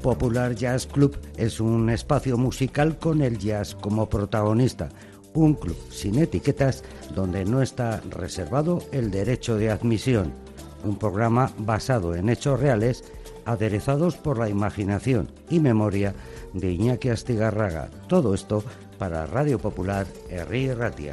Popular Jazz Club es un espacio musical con el jazz como protagonista, un club sin etiquetas donde no está reservado el derecho de admisión, un programa basado en hechos reales aderezados por la imaginación y memoria de Iñaki Astigarraga. Todo esto para Radio Popular Herri Ratia.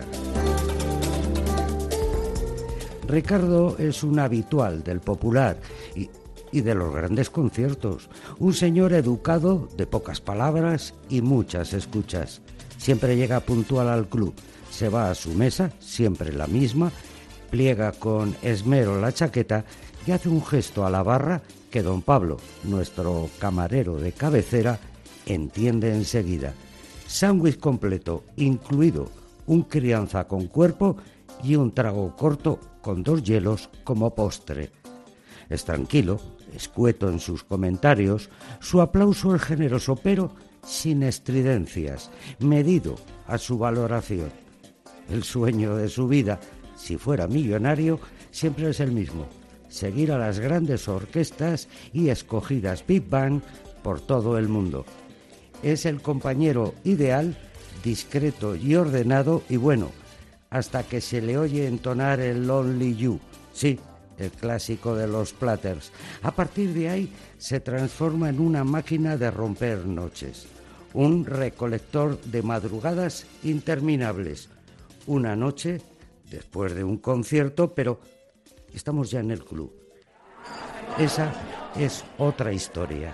Ricardo es un habitual del Popular y de los grandes conciertos, un señor educado, de pocas palabras y muchas escuchas. Siempre llega puntual al club, se va a su mesa, siempre la misma, pliega con esmero la chaqueta y hace un gesto a la barra que don Pablo, nuestro camarero de cabecera, entiende enseguida. Sándwich completo, incluido un crianza con cuerpo y un trago corto con 2 hielos como postre. Es tranquilo, escueto en sus comentarios, su aplauso es generoso, pero sin estridencias, medido a su valoración. El sueño de su vida, si fuera millonario, siempre es el mismo: seguir a las grandes orquestas y escogidas Big Band por todo el mundo. Es el compañero ideal, discreto y ordenado, y bueno, hasta que se le oye entonar el Lonely You, sí, el clásico de los Platters. A partir de ahí se transforma en una máquina de romper noches, un recolector de madrugadas interminables. Una noche, después de un concierto, pero estamos ya en el club. Esa es otra historia.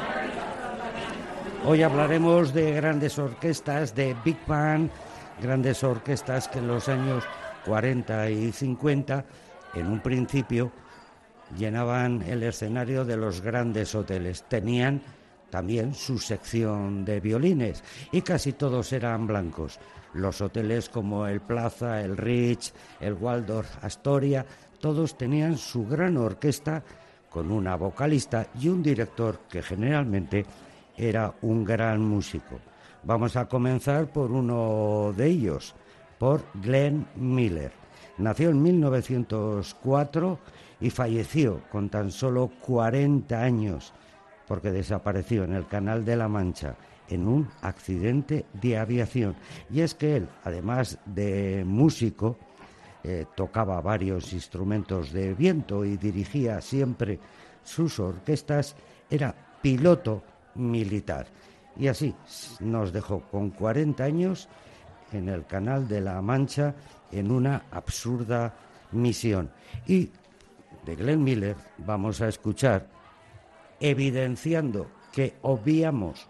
Hoy hablaremos de grandes orquestas, de Big Band, grandes orquestas que en los años 40 y 50, en un principio, llenaban el escenario de los grandes hoteles. Tenían también su sección de violines y casi todos eran blancos. Los hoteles como el Plaza, el Ritz, el Waldorf Astoria, todos tenían su gran orquesta con una vocalista y un director que generalmente era un gran músico. Vamos a comenzar por uno de ellos, por Glenn Miller. Nació en 1904 y falleció con tan solo 40 años porque desapareció en el Canal de la Mancha en un accidente de aviación. Y es que él, además de músico, tocaba varios instrumentos de viento y dirigía siempre sus orquestas, era piloto militar. Y así nos dejó con 40 años en el Canal de la Mancha en una absurda misión. Y de Glenn Miller vamos a escuchar, evidenciando que obviamos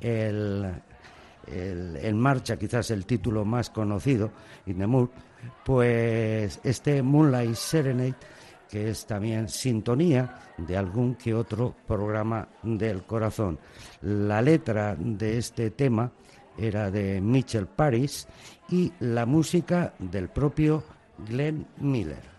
en marcha, quizás el título más conocido, In the Mood, pues este Moonlight Serenade, que es también sintonía de algún que otro programa del corazón. La letra de este tema era de Mitchell Paris y la música del propio Glenn Miller.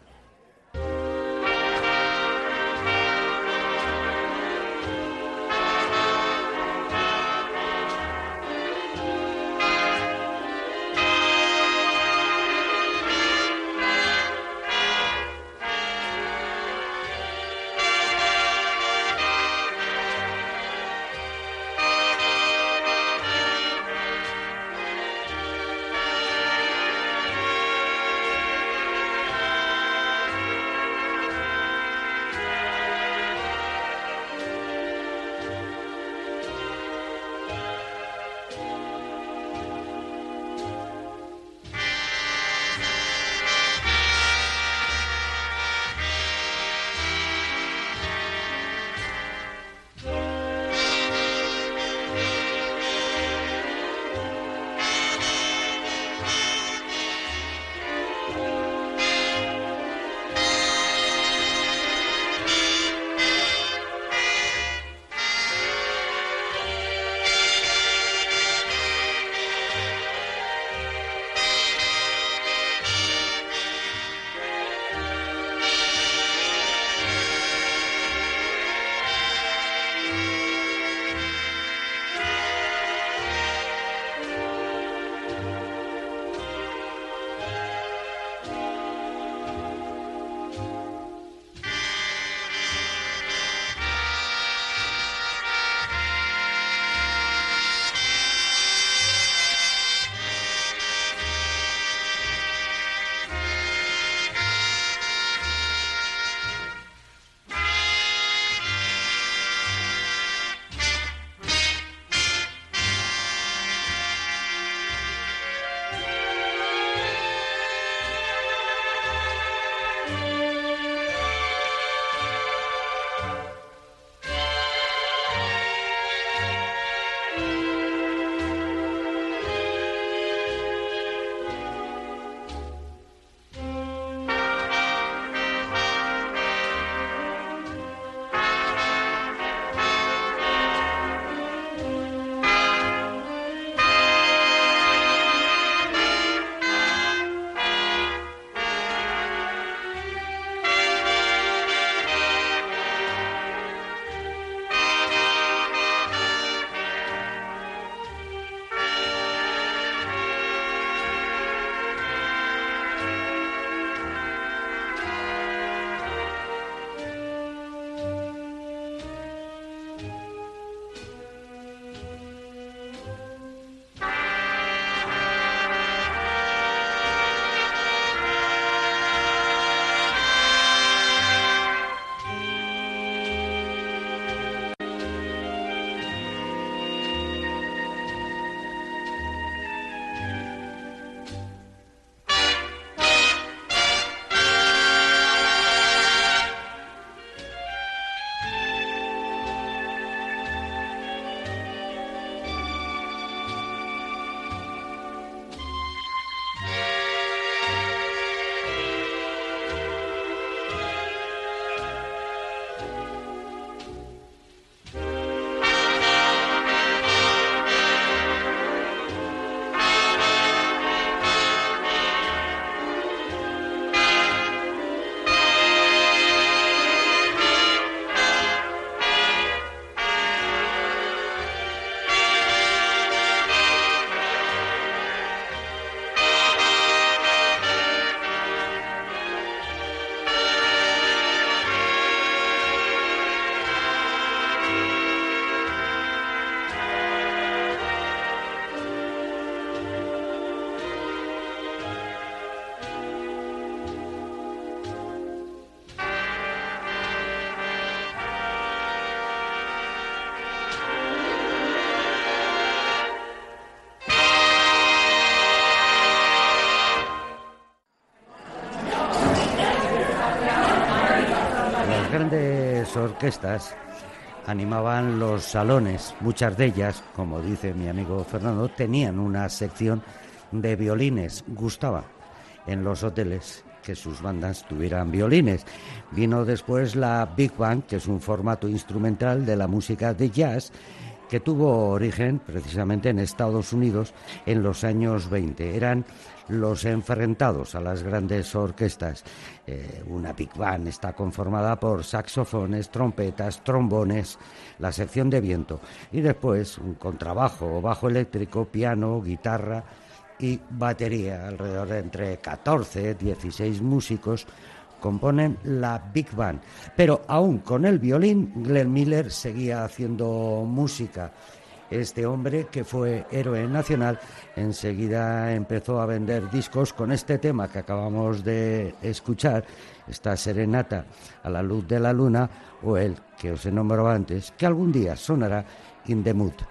grandes orquestas animaban los salones. Muchas de ellas, como dice mi amigo Fernando, tenían una sección de violines. Gustaba en los hoteles que sus bandas tuvieran violines. Vino después la Big Band, que es un formato instrumental de la música de jazz que tuvo origen precisamente en Estados Unidos en los años 20. Eran los enfrentados a las grandes orquestas. Una Big Band está conformada por saxofones, trompetas, trombones, la sección de viento y después un contrabajo o bajo eléctrico, piano, guitarra y batería. Alrededor de entre 14 y 16 músicos componen la Big Band. Pero aún con el violín, Glenn Miller seguía haciendo música. Este hombre, que fue héroe nacional, enseguida empezó a vender discos con este tema que acabamos de escuchar, esta serenata a la luz de la luna, o el que os he nombrado antes, que algún día sonará, In the Mood.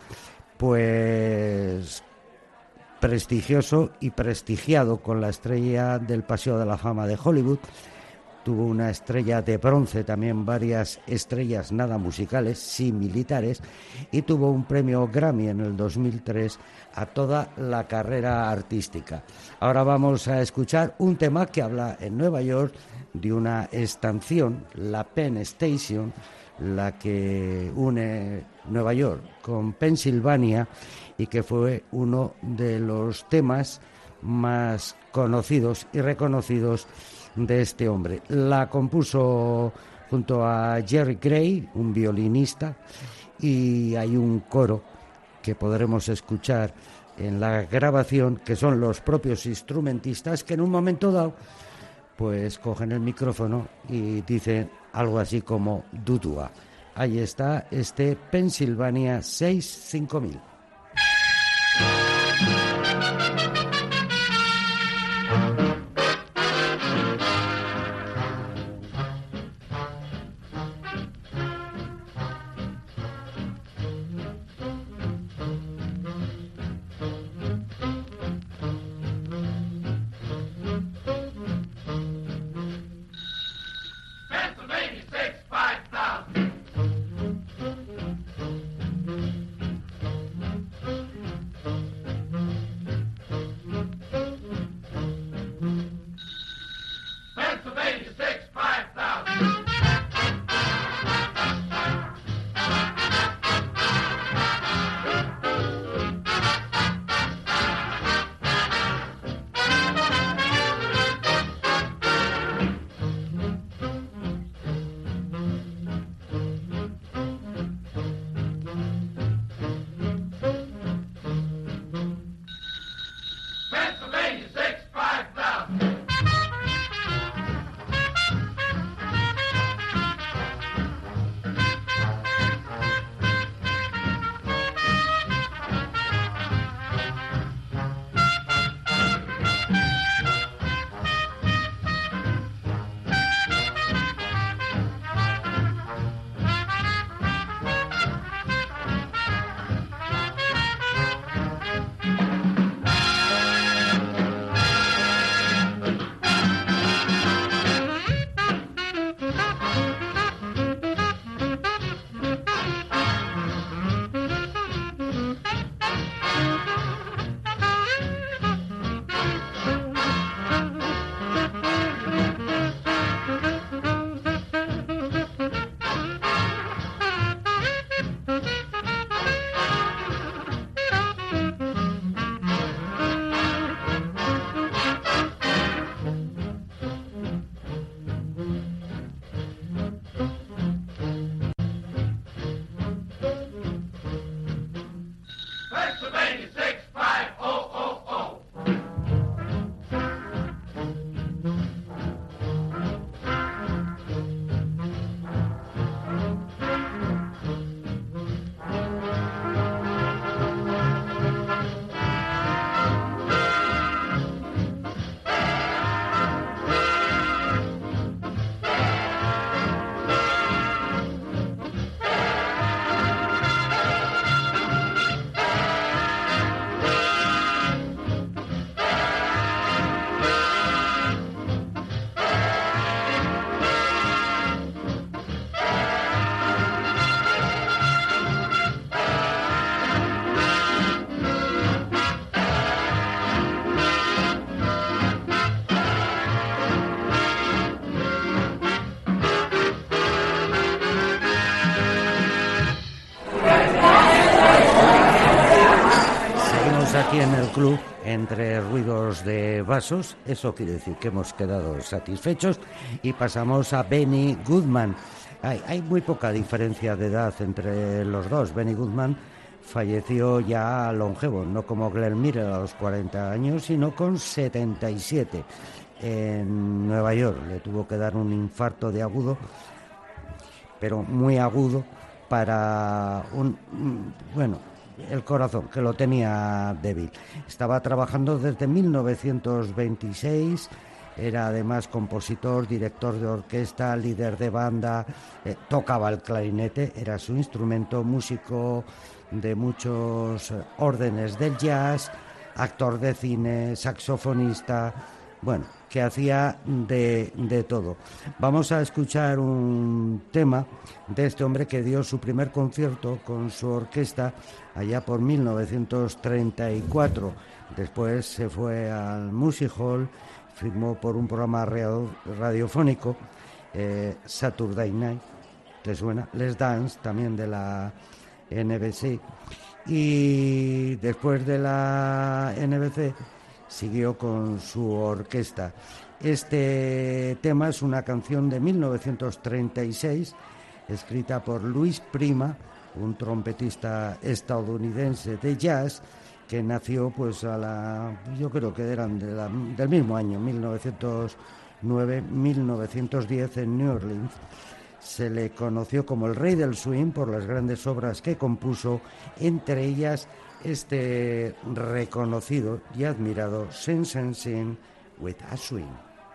Pues prestigioso y prestigiado con la estrella del Paseo de la Fama de Hollywood. Tuvo una estrella de bronce, también varias estrellas nada musicales, sí militares, y tuvo un premio Grammy en el 2003 a toda la carrera artística. Ahora vamos a escuchar un tema que habla en Nueva York de una estación, la Penn Station, la que une Nueva York con Pensilvania y que fue uno de los temas más conocidos y reconocidos de este hombre. La compuso junto a Jerry Gray, un violinista, y hay un coro que podremos escuchar en la grabación, que son los propios instrumentistas que en un momento dado pues cogen el micrófono y dicen algo así como Dudua. Ahí está este Pennsylvania 65000. aquí en el club entre ruidos de vasos. Eso quiere decir que hemos quedado satisfechos y pasamos a Benny Goodman. Hay muy poca diferencia de edad entre los dos. Benny Goodman falleció ya longevo, no como Glenn Miller a los 40 años, sino con 77 en Nueva York. Le tuvo que dar un infarto de agudo, pero muy agudo para el corazón, que lo tenía débil. Estaba trabajando desde 1926, era además compositor, director de orquesta, líder de banda, tocaba el clarinete, era su instrumento, músico de muchos órdenes del jazz, actor de cine, saxofonista, bueno, que hacía de todo. Vamos a escuchar un tema de este hombre que dio su primer concierto con su orquesta allá por 1934. Después se fue al Music Hall, firmó por un programa radiofónico, Saturday Night, ¿te suena? Les Dance, también de la NBC. Y después de la NBC siguió con su orquesta. Este tema es una canción de 1936, escrita por Louis Prima, un trompetista estadounidense de jazz que nació yo creo que eran del mismo año, 1909-1910 en New Orleans. Se le conoció como el rey del swing por las grandes obras que compuso, entre ellas este reconocido y admirado Sense and Sin with a Swing.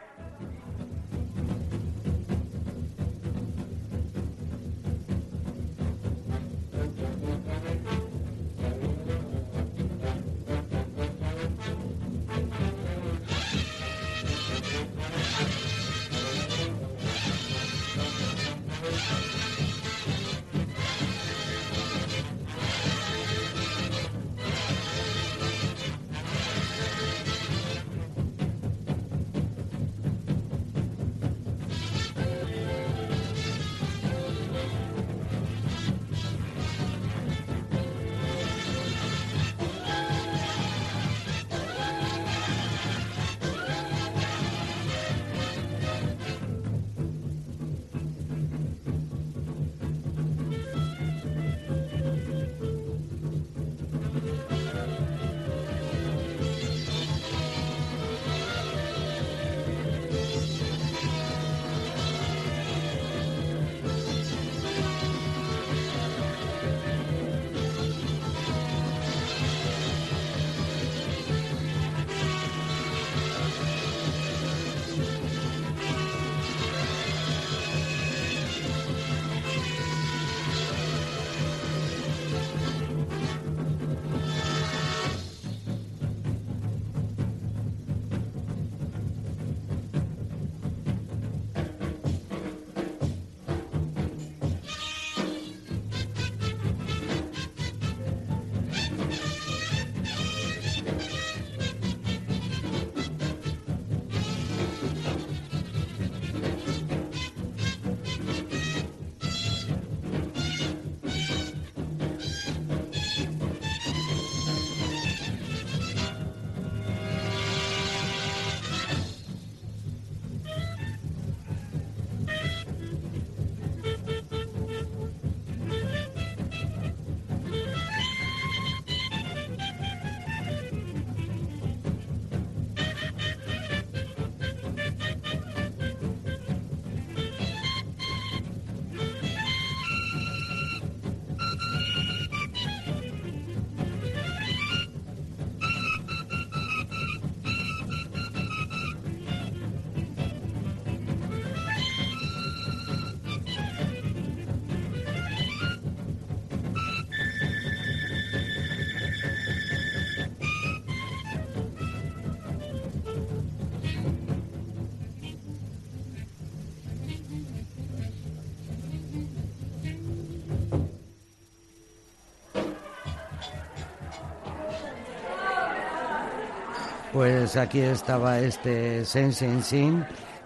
Pues aquí estaba este Sense and Sin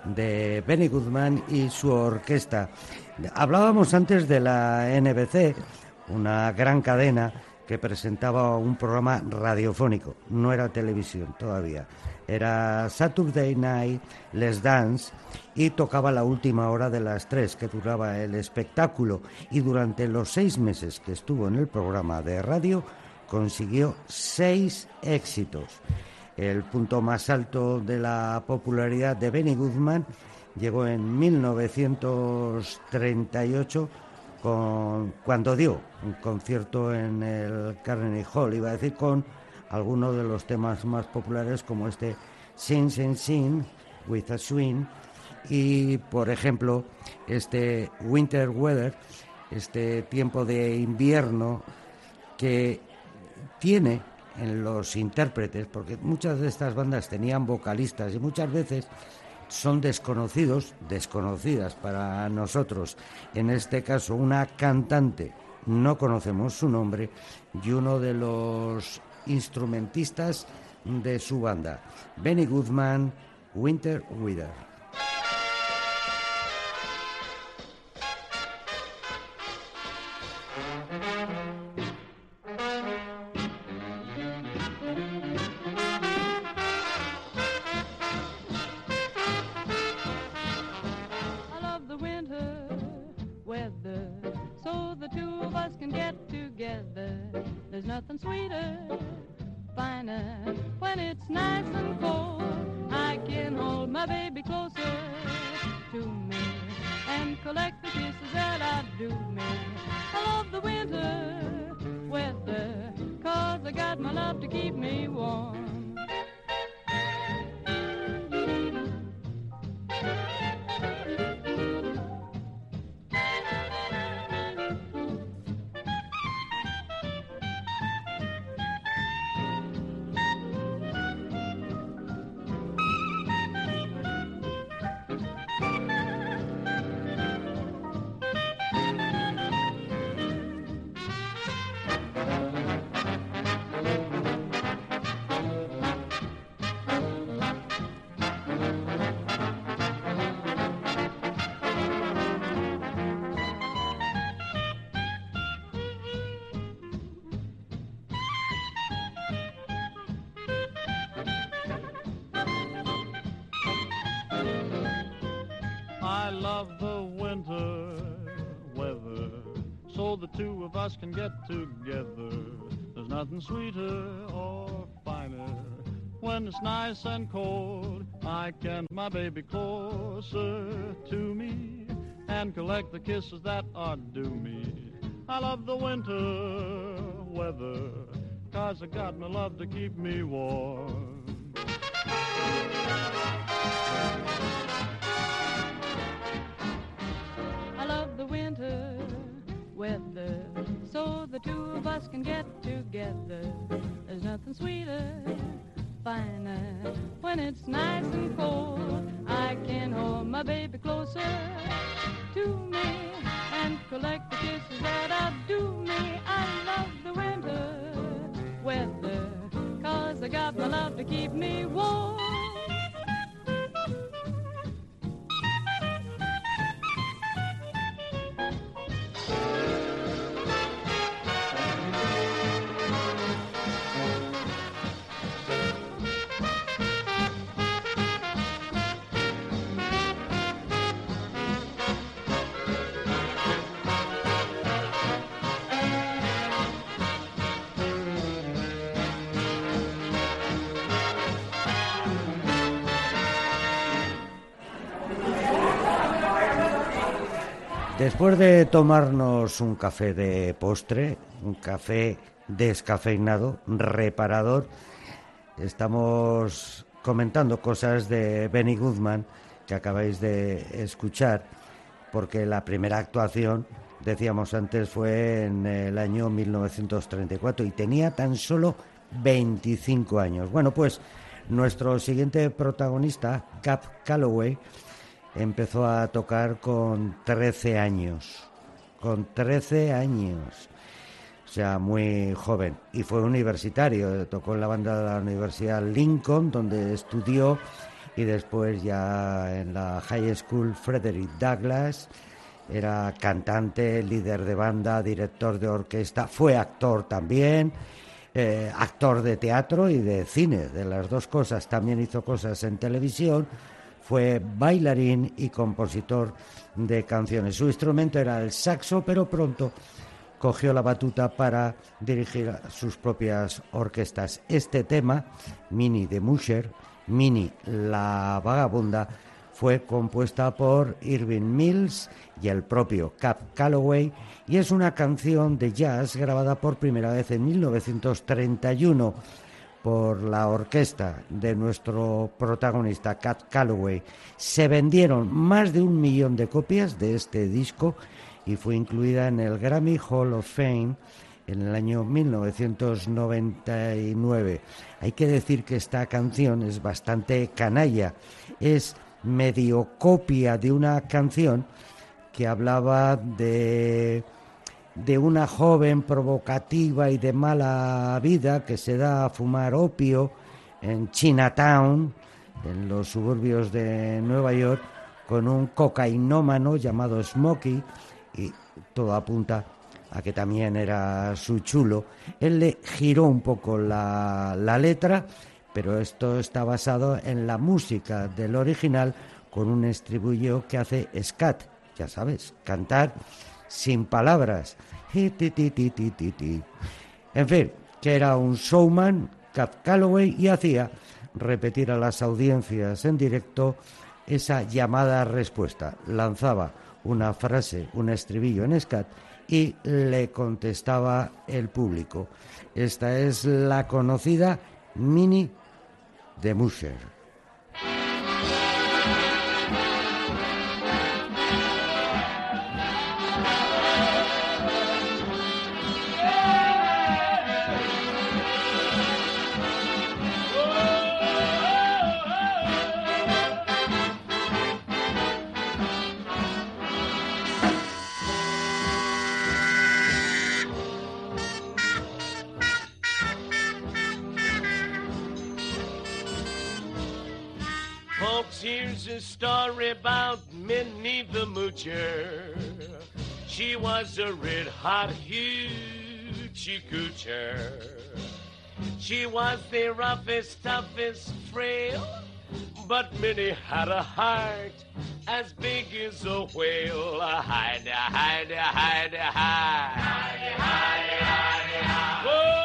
de Benny Goodman y su orquesta. Hablábamos antes de la NBC, una gran cadena que presentaba un programa radiofónico, no era televisión todavía. Era Saturday Night Let's Dance y tocaba la última hora de las 3, que duraba el espectáculo, y durante los 6 meses que estuvo en el programa de radio consiguió 6 éxitos. El punto más alto de la popularidad de Benny Goodman llegó en 1938 cuando dio un concierto en el Carnegie Hall, iba a decir, con algunos de los temas más populares como este Sing, Sing, Sing with a Swing, y por ejemplo este Winter Weather, este tiempo de invierno, que tiene en los intérpretes, porque muchas de estas bandas tenían vocalistas y muchas veces son desconocidas para nosotros. En este caso, una cantante, no conocemos su nombre, y uno de los instrumentistas de su banda, Benny Goodman, Winter Weather. Nothing sweeter, finer, when it's nice and cold. I can hold my baby closer to me and collect the kisses that I do me. I love the winter weather, 'cause I got my love to keep me warm. Us can get together. There's nothing sweeter or finer. When it's nice and cold, I can my baby closer to me and collect the kisses that are due me. I love the winter weather, 'cause I got my love to keep me warm. I love the winter weather, so the two of us can get together. There's nothing sweeter, finer, when it's nice and cold. I can hold my baby closer to me and collect the kisses that are due me. I love the winter weather, 'cause I got my love to keep me warm. Después de tomarnos un café de postre, un café descafeinado, reparador, estamos comentando cosas de Benny Goodman que acabáis de escuchar, porque la primera actuación, decíamos antes, fue en el año 1934 y tenía tan solo 25 años. Bueno, pues nuestro siguiente protagonista, Cab Calloway, empezó a tocar con 13 años. Con 13 años. O sea, muy joven. Y fue universitario. Tocó en la banda de la Universidad Lincoln, donde estudió, y después ya en la High School Frederick Douglass, Era cantante, líder de banda, director de orquesta, fue actor también, actor de teatro y de cine, de las dos cosas. También hizo cosas en televisión, fue bailarín y compositor de canciones. Su instrumento era el saxo, pero pronto cogió la batuta para dirigir sus propias orquestas. Este tema, Minnie de Musher, Minnie la Vagabunda, fue compuesta por Irving Mills y el propio Cab Calloway y es una canción de jazz grabada por primera vez en 1931 por la orquesta de nuestro protagonista, Cab Calloway. Se vendieron más de 1 millón de copias de este disco y fue incluida en el Grammy Hall of Fame en el año 1999. Hay que decir que esta canción es bastante canalla, es medio copia de una canción que hablaba de una joven provocativa y de mala vida que se da a fumar opio en Chinatown, en los suburbios de Nueva York, con un cocainómano llamado Smokey, y todo apunta a que también era su chulo. Él le giró un poco la letra, pero esto está basado en la música del original con un estribillo que hace scat, ya sabes, cantar sin palabras. En fin, que era un showman, Cab Calloway, y hacía repetir a las audiencias en directo esa llamada respuesta. Lanzaba una frase, un estribillo en scat y le contestaba el público. Esta es la conocida Minnie de Musher. Here's a story about Minnie the Moocher. She was a red-hot hoochie coocher. She was the roughest, toughest, frail, but Minnie had a heart as big as a whale. Hide, hide, hide, hide, hide, hide, hide, hide. Whoa!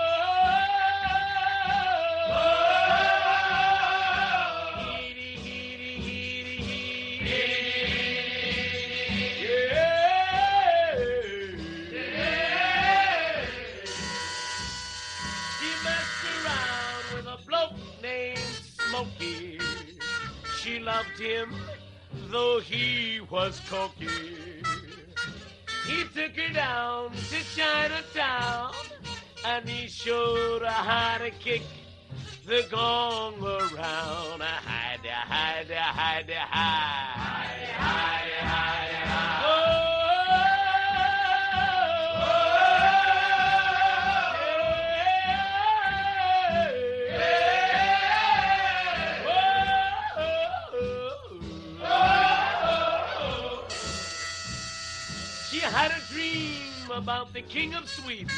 She loved him, though he was cocky. He took her down to Chinatown, and he showed her how to kick the gong around. Hide, hide, hide, hide, hide, hide, hide, hide. Oh! Had a dream about the King of Sweden.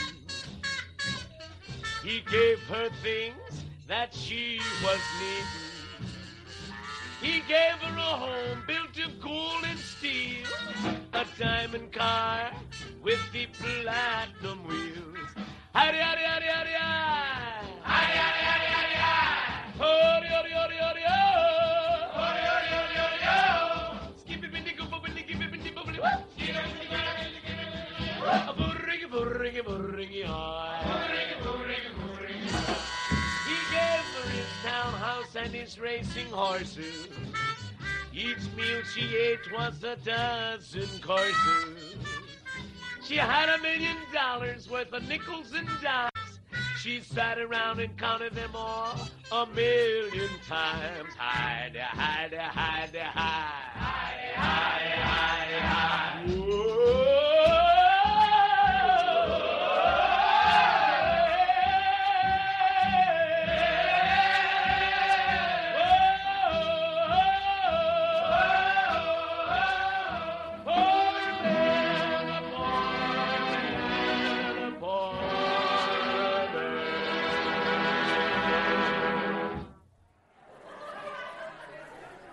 He gave her things that she was needing. He gave her a home built of gold and steel, a diamond car with the platinum wheels. Howdy, howdy, howdy, howdy, howdy. Howdy, howdy, howdy, howdy, howdy. Howdy, howdy, howdy, howdy, howdy. Howdy, howdy, howdy, howdy, howdy. Skip it, bindy, go, bindy, give it, bindy, bubbly, what? Burringy, burringy, he gave her his townhouse and his racing horses. Each meal she ate was a dozen courses. She had $1 million worth of nickels and dimes. She sat around and counted them all 1,000,000 times. Hide, hide, hide, hide, hide, hide, hide, hide. Whoa.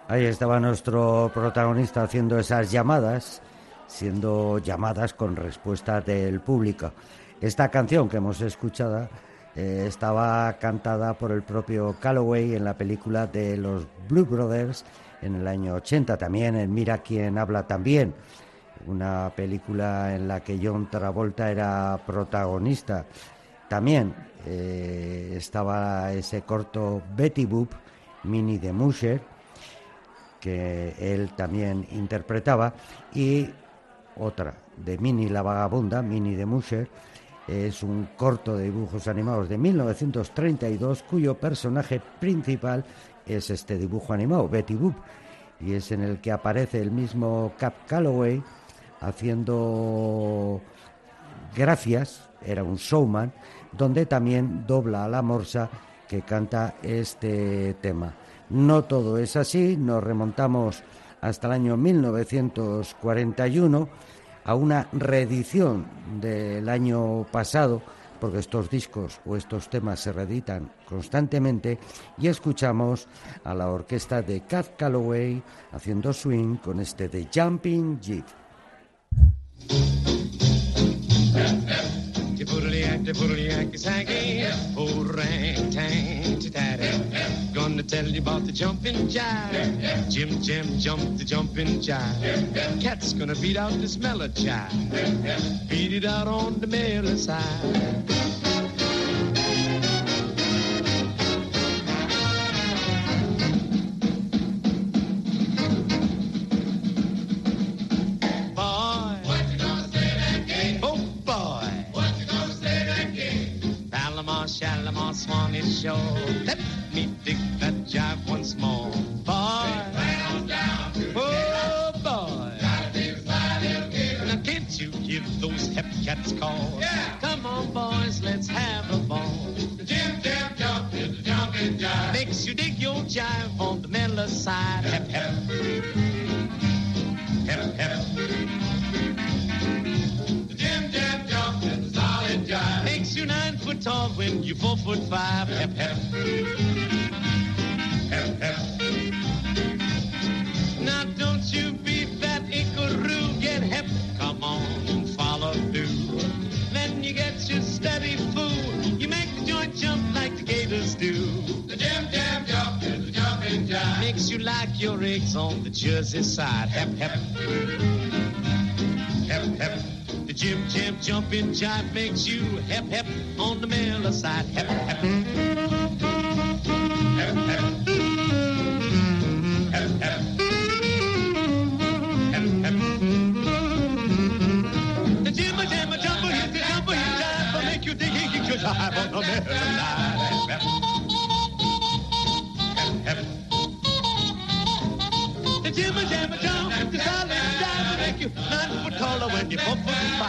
Ahí estaba nuestro protagonista haciendo esas llamadas, siendo llamadas con respuesta del público. Esta canción que hemos escuchado estaba cantada por el propio Calloway en la película de los Blues Brothers en el año 80, también en Mira quién habla también, una película en la que John Travolta era protagonista. También estaba ese corto Betty Boop, Minnie the Moocher, que él también interpretaba, y otra de Minnie la vagabunda, Minnie the Moocher. Es un corto de dibujos animados de 1932 cuyo personaje principal es este dibujo animado, Betty Boop, y es en el que aparece el mismo Cab Calloway haciendo gracias, era un showman, donde también dobla a la morsa que canta este tema. No todo es así, nos remontamos hasta el año 1941 a una reedición del año pasado, porque estos discos o estos temas se reeditan constantemente, y escuchamos a la orquesta de Cab Calloway haciendo swing con este de Jumping Jeep. Gonna tell you about the jumping jive. Jim jumped the jumping jive. Cat's gonna beat out this mellow jive. Beat it out on the mellow side. Shalimar, Swanee Shore. Let me dig that jive once more. Boy, oh boy, now can't you give those hep cats calls? Yeah. Come on, boys, let's have a ball. The Jim jump is the jumping jive. Makes you dig your jive on the mellow side. Hep, hep. Hep, hep. The Jim jump is the solid jive. Makes you 9 foot tall when you 4'5". Hep, hep. Hep, hep. Now don't you be that ickaroo, get hep. Come on, follow through. Then you get your steady fool. You make the joint jump like the gators do. The Jim jump is the jumping jive. Makes you like your eggs on the Jersey side. Hep, hep. Hep, hep. The Jim jumping jive makes you hep, hep on the mellow side. Hep, hep. Hep, hep. Hep, hep. Hep, hep. The Jim jumper, hit the jumper, hit jive, will make you dig your jive on the mellow side. Hep, hep. Hep, hep. The Jim jump, hit the solid jive, will make you 9 foot taller when you're 4'5".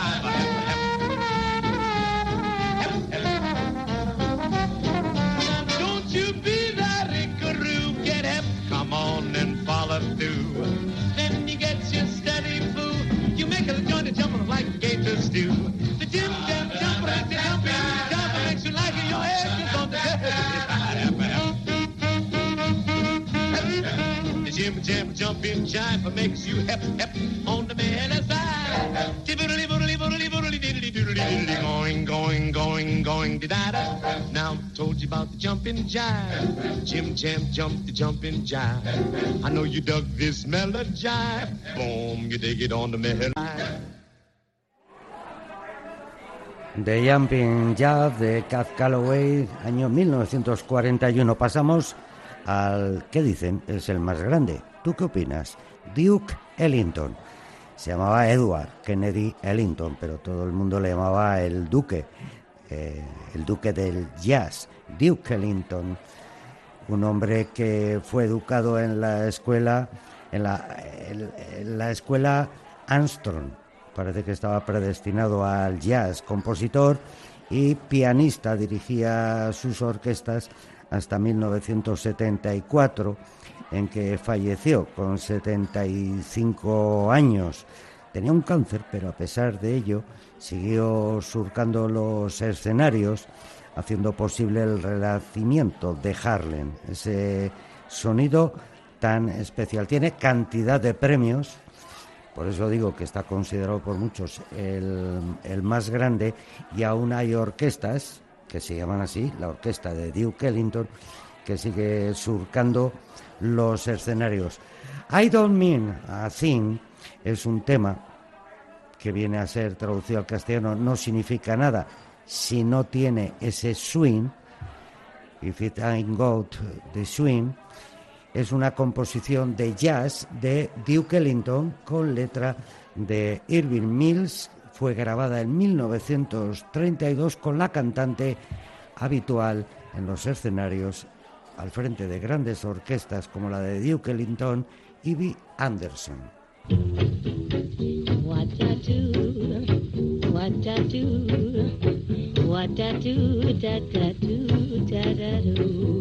Don't you be that ickaroo, get hep, come on and follow through. Then you get your steady food, you make a joint and jump like the gators do. The Jim jumper is the jumping jive, makes you like your head is on the The Jim jumping jive makes you hep, hep on the mellow side. Going, da-da. Now told you about the jumping jive. Jim jumped the jumping jive. I know you dug this mellow jive. Boom, you dig it on the mellow side. The Jumping Jive de Cab Calloway, año 1941. Pasamos al que dicen es el más grande. ¿Tú qué opinas? Duke Ellington. Se llamaba Edward Kennedy Ellington, pero todo el mundo le llamaba el duque del jazz. Duke Ellington, un hombre que fue educado en la escuela, en la escuela Armstrong. Parece que estaba predestinado al jazz, compositor y pianista. Dirigía sus orquestas hasta 1974, en que falleció con 75 años. Tenía un cáncer, pero a pesar de ello siguió surcando los escenarios, haciendo posible el renacimiento de Harlem, ese sonido tan especial. Tiene cantidad de premios, por eso digo que está considerado por muchos el más grande, y aún hay orquestas que se llaman así, la orquesta de Duke Ellington, que sigue surcando los escenarios. I Don't Mean a Thing es un tema que viene a ser traducido al castellano, no significa nada si no tiene ese swing. If It Ain't Got the Swing es una composición de jazz de Duke Ellington con letra de Irving Mills. Fue grabada en 1932 con la cantante habitual en los escenarios al frente de grandes orquestas como la de Duke Ellington, Ivy Anderson. What I do, what I do, what I do, da da do, da da do.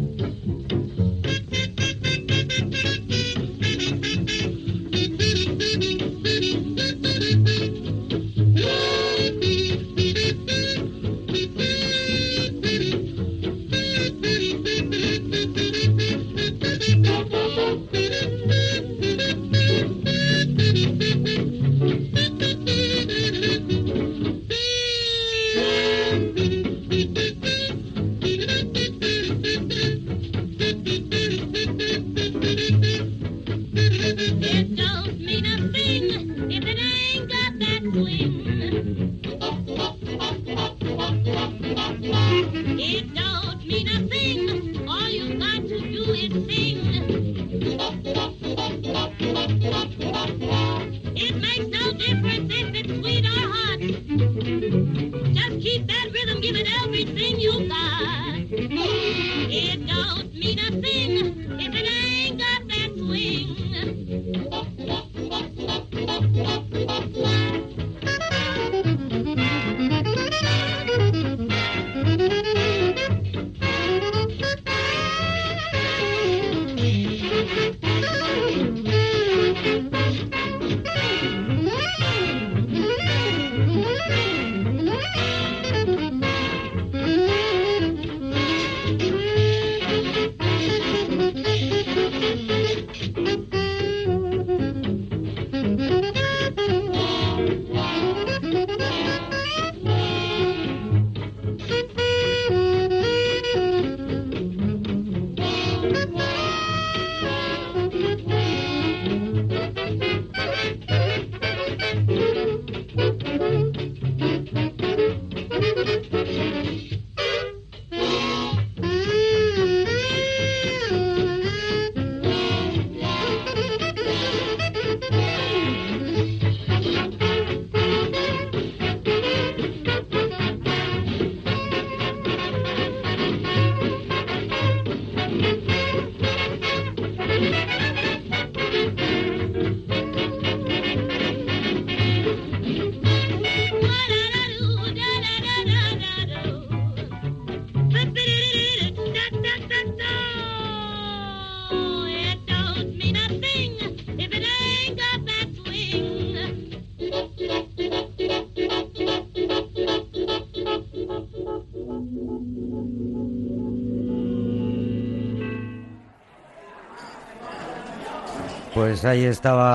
Pues ahí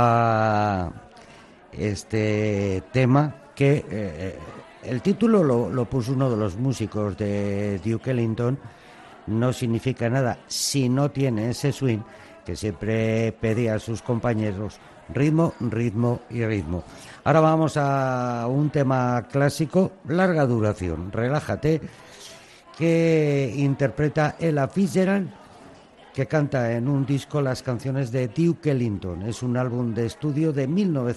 estaba este tema que el título lo puso uno de los músicos de Duke Ellington. No significa nada si no tiene ese swing que siempre pedía a sus compañeros: ritmo, ritmo y ritmo. Ahora vamos a un tema clásico, larga duración, Relájate, que interpreta Ella Fitzgerald, que canta en un disco las canciones de Duke Ellington. Es un álbum de estudio de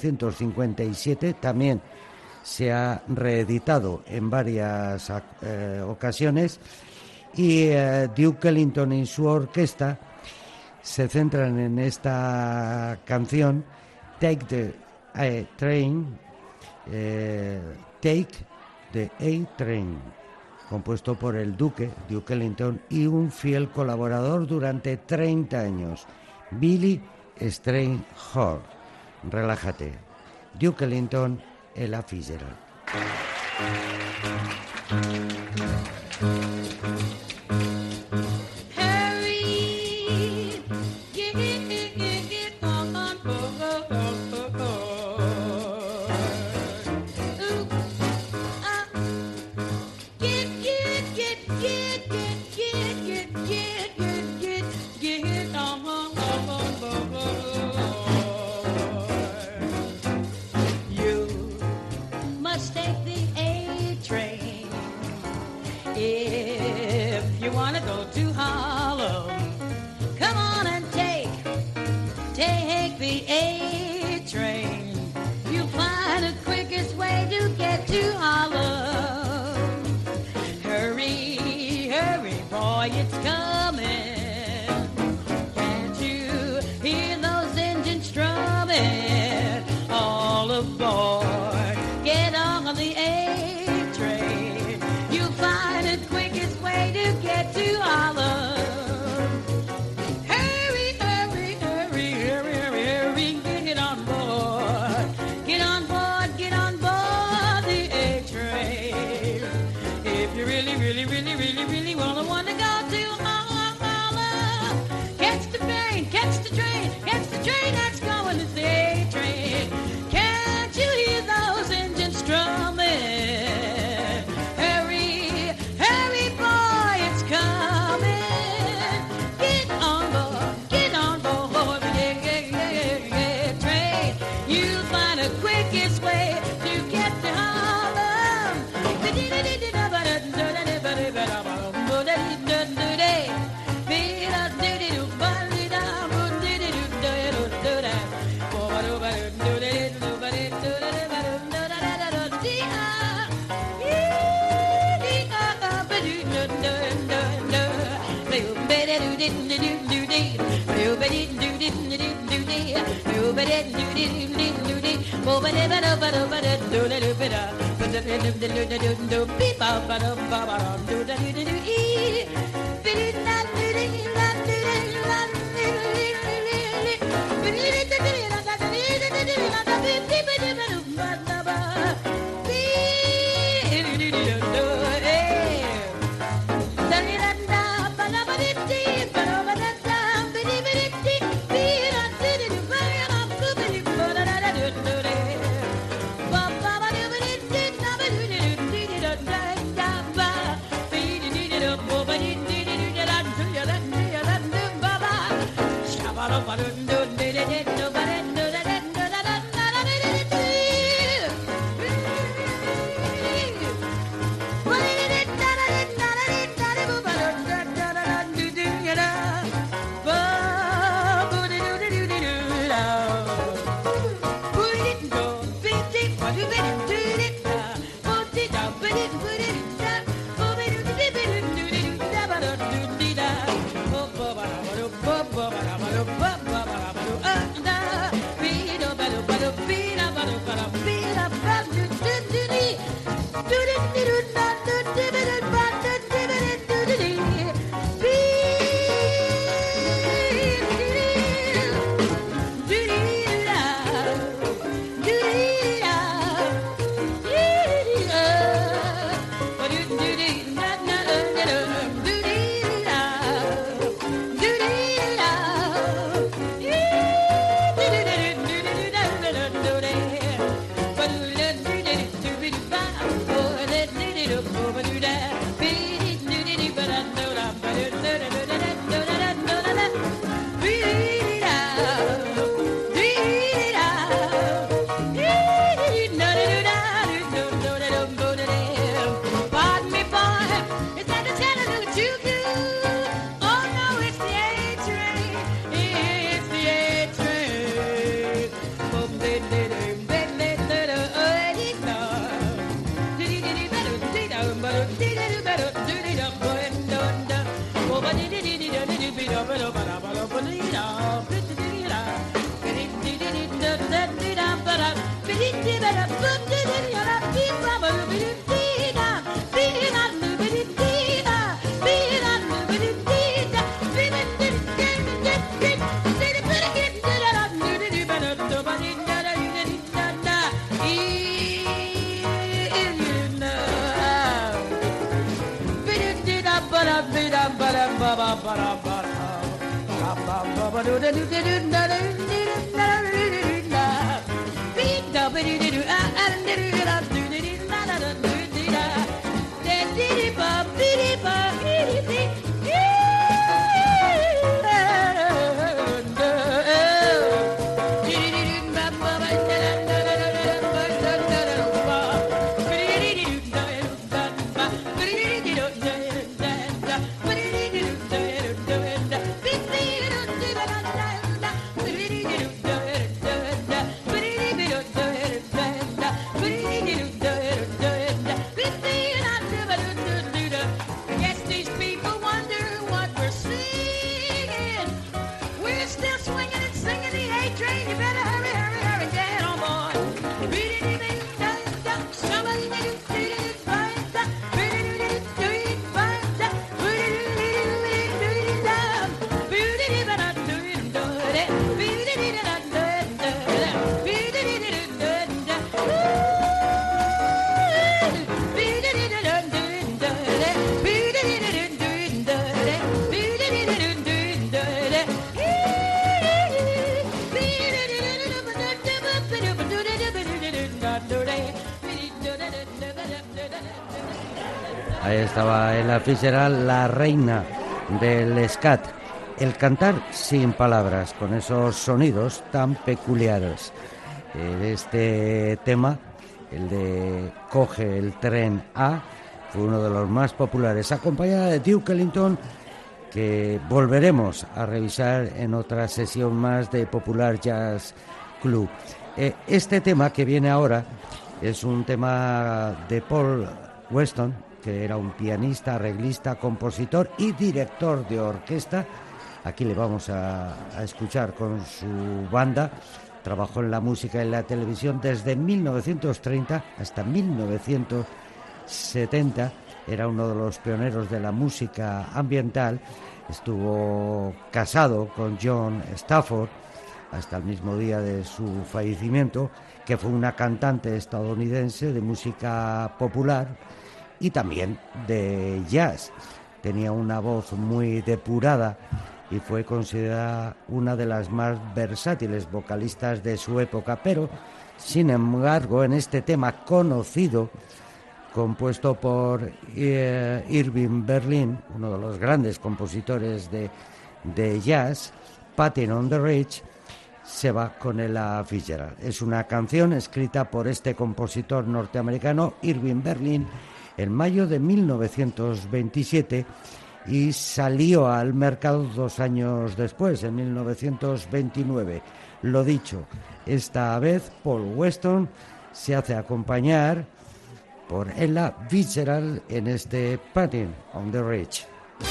1957, también se ha reeditado en varias ocasiones, y Duke Ellington y su orquesta se centran en esta canción, Take the A-Train, Take the A-Train, compuesto por el Duke Ellington y un fiel colaborador durante 30 años, Billy Strayhorn. Relájate, Duke Ellington, Ella Fitzgerald. Hurry, get the A train, you'll find the quickest way to get to Harlem. Hurry, hurry, boy, it's coming. Can't you hear those engines strumming? All aboard, get on the A train. You'll find the quickest way to get to Harlem. Hurry, hurry, hurry, hurry, hurry, hurry, get on board. Get on board, get on board the A train. If you really, really, really, really, really want to go to Harlem, catch the train, catch the train, catch the train that's going to the A train. Can't you hear those engines strumming? Hurry, hurry, boy, it's coming. Get on board the A train. You'll find the quickest way to get to Harlem. train, you better hurry, hurry, hurry, get on board. Ahí estaba Ella Fitzgerald, la reina del scat. El cantar sin palabras, con esos sonidos tan peculiares. Este tema, el de Coge el tren A, fue uno de los más populares, acompañada de Duke Ellington, que volveremos a revisar en otra sesión más de Popular Jazz Club. Este tema que viene ahora es un tema de Paul Weston, que era un pianista, arreglista, compositor y director de orquesta. Aquí le vamos a escuchar con su banda. Trabajó en la música y en la televisión desde 1930 hasta 1970. Era uno de los pioneros de la música ambiental. Estuvo casado con John Stafford hasta el mismo día de su fallecimiento, que fue una cantante estadounidense de música popular y también de jazz. Tenía una voz muy depurada y fue considerada una de las más versátiles vocalistas de su época, pero, sin embargo, en este tema conocido, compuesto por Irving Berlin, uno de los grandes compositores de jazz, Patting on the Ridge, se va con Ella Fitzgerald. Es una canción escrita por este compositor norteamericano, Irving Berlin, en mayo de 1927, y salió al mercado 2 años después, en 1929. Lo dicho, esta vez Paul Weston se hace acompañar por Ella Fitzgerald en este Patting on the Ridge.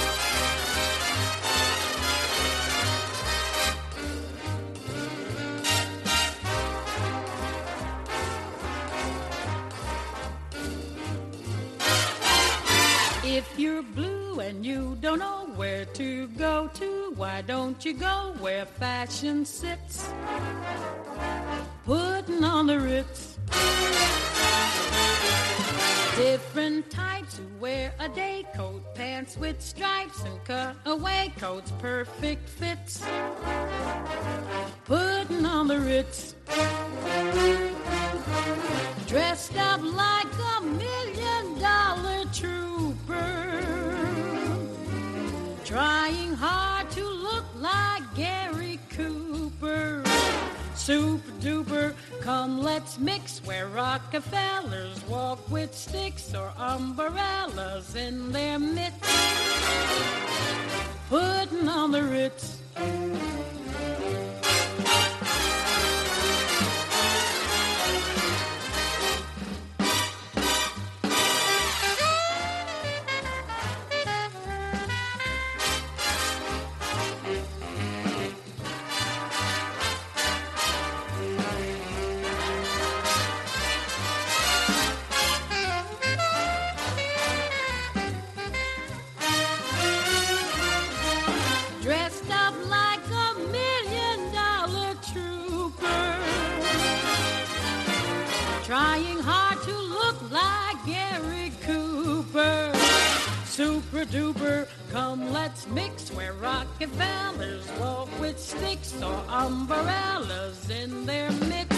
If you're blue and you don't know where to go to, why don't you go where fashion sits? Putting on the Ritz. Different types who wear a day coat, pants with stripes and cutaway coats, perfect fits. Putting on the Ritz. Dressed up like $1 million trooper, trying hard to look like Gary Cooper. Super duper, come let's mix where Rockefellers walk with sticks or umbrellas in their mitts. Putting on the Ritz. Trying hard to look like Gary Cooper. Super duper, come let's mix where Rockefellers walk with sticks or umbrellas in their mitts.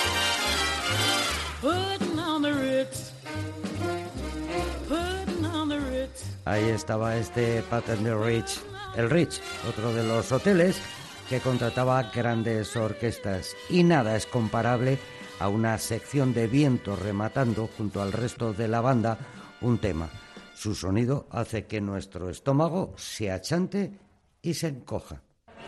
Putting on the Ritz. Putting on the Ritz. Ahí estaba este Patting on the Ridge. El Ritz, otro de los hoteles que contrataba grandes orquestas, y nada es comparable a una sección de viento rematando junto al resto de la banda un tema. Su sonido hace que nuestro estómago se achante y se encoja.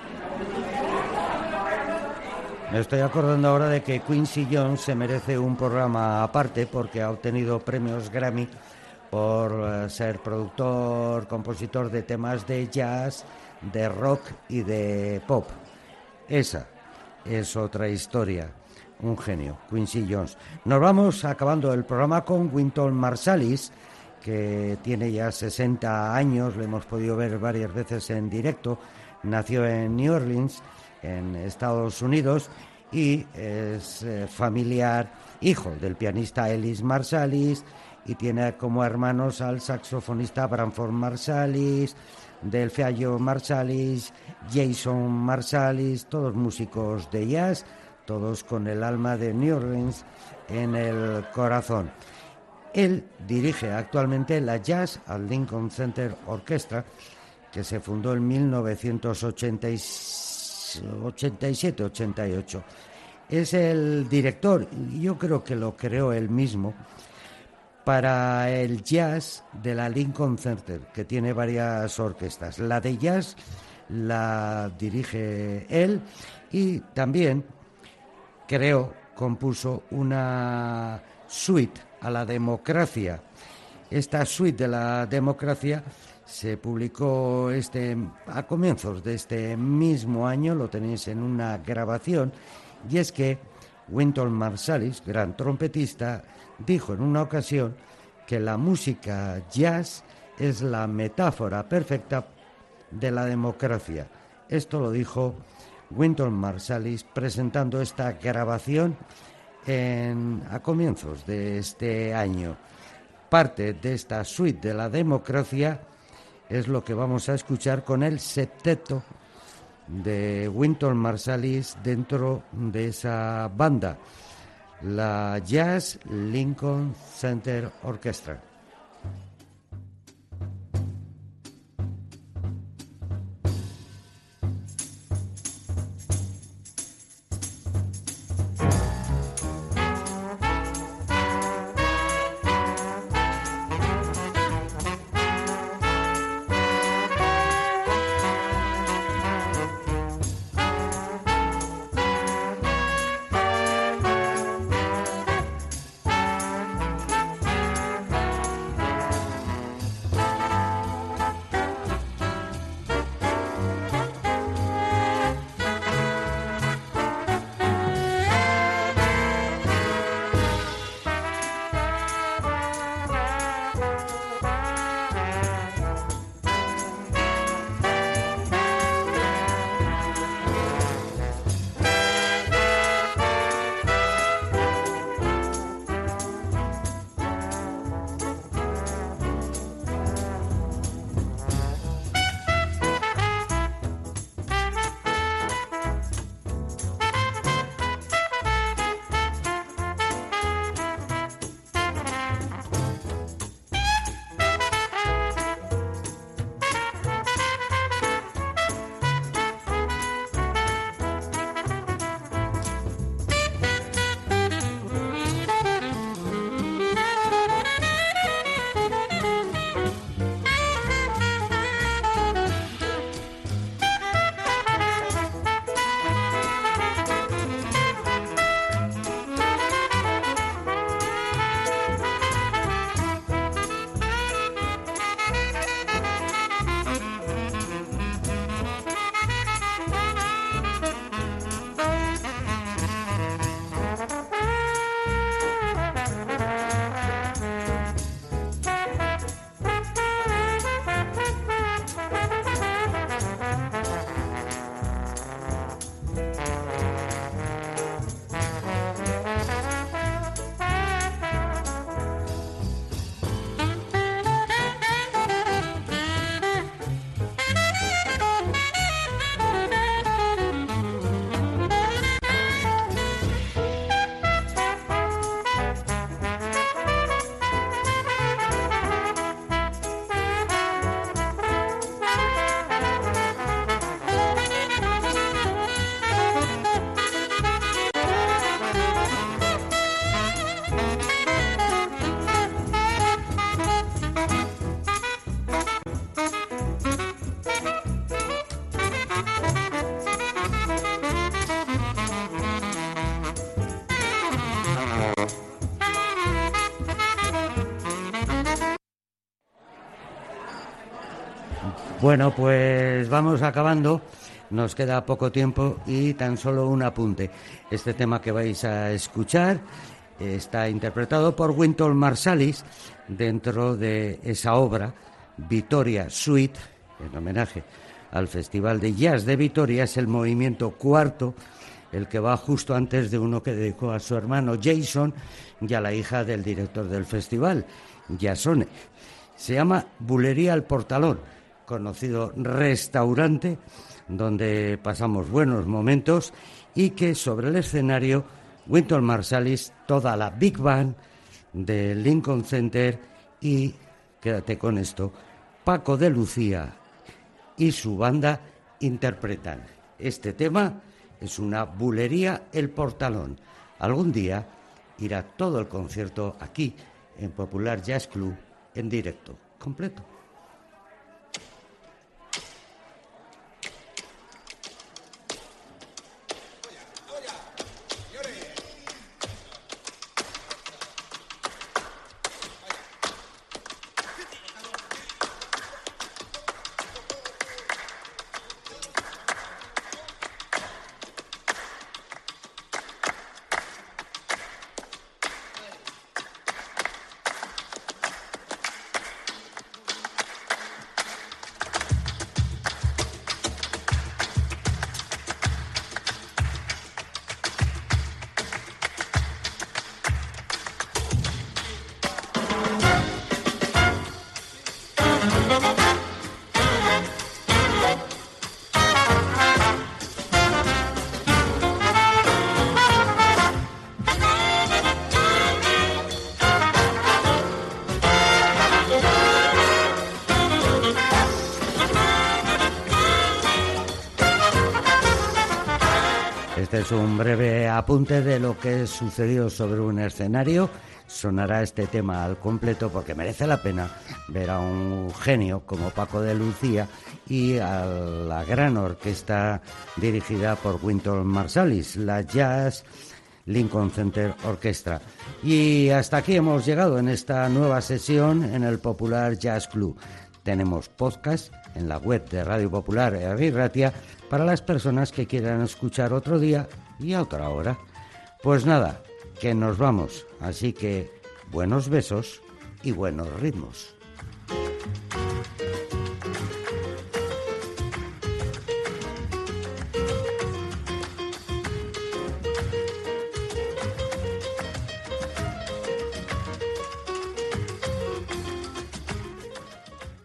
Me estoy acordando ahora de que Quincy Jones se merece un programa aparte porque ha obtenido premios Grammy por ser productor, compositor de temas de jazz, de rock y de pop. Esa es otra historia. Un genio, Quincy Jones. Nos vamos acabando el programa con Wynton Marsalis, que tiene ya 60 años, lo hemos podido ver varias veces en directo. Nació en New Orleans, en Estados Unidos, y es familiar, hijo del pianista Ellis Marsalis, y tiene como hermanos al saxofonista Branford Marsalis, Delfeayo Marsalis, Jason Marsalis, todos músicos de jazz, todos con el alma de New Orleans en el corazón. Él dirige actualmente la Jazz at Lincoln Center Orchestra, que se fundó en 1987-88. Es el director, y yo creo que lo creó él mismo, para el jazz de la Lincoln Center, que tiene varias orquestas. La de jazz la dirige él y también compuso una suite a la democracia. Esta suite de la democracia se publicó a comienzos de este mismo año, lo tenéis en una grabación, y es que Wynton Marsalis, gran trompetista, dijo en una ocasión que la música jazz es la metáfora perfecta de la democracia. Esto lo dijo Wynton Marsalis presentando esta grabación a comienzos de este año. Parte de esta suite de la democracia es lo que vamos a escuchar con el septeto de Wynton Marsalis dentro de esa banda, la Jazz Lincoln Center Orchestra. Bueno, pues vamos acabando. Nos queda poco tiempo y tan solo un apunte. Este tema que vais a escuchar está interpretado por Wynton Marsalis dentro de esa obra, Vitoria Suite, en homenaje al Festival de Jazz de Vitoria. Es el movimiento cuarto, el que va justo antes de uno que dedicó a su hermano Jason y a la hija del director del festival, Jasone. Se llama Bulería El Portalón, conocido restaurante donde pasamos buenos momentos y que sobre el escenario Wynton Marsalis, toda la Big Band del Lincoln Center y, quédate con esto, Paco de Lucía y su banda interpretan este tema. Es una Bulería El Portalón. Algún día irá todo el concierto aquí en Popular Jazz Club en directo, completo. Este es un breve apunte de lo que sucedió sobre un escenario. Sonará este tema al completo porque merece la pena ver a un genio como Paco de Lucía y a la gran orquesta dirigida por Wynton Marsalis, la Jazz Lincoln Center Orchestra. Y hasta aquí hemos llegado en esta nueva sesión en el Popular Jazz Club. Tenemos podcast en la web de Radio Popular Herri Ratia para las personas que quieran escuchar otro día y a otra hora. Pues nada, que nos vamos. Así que buenos besos y buenos ritmos.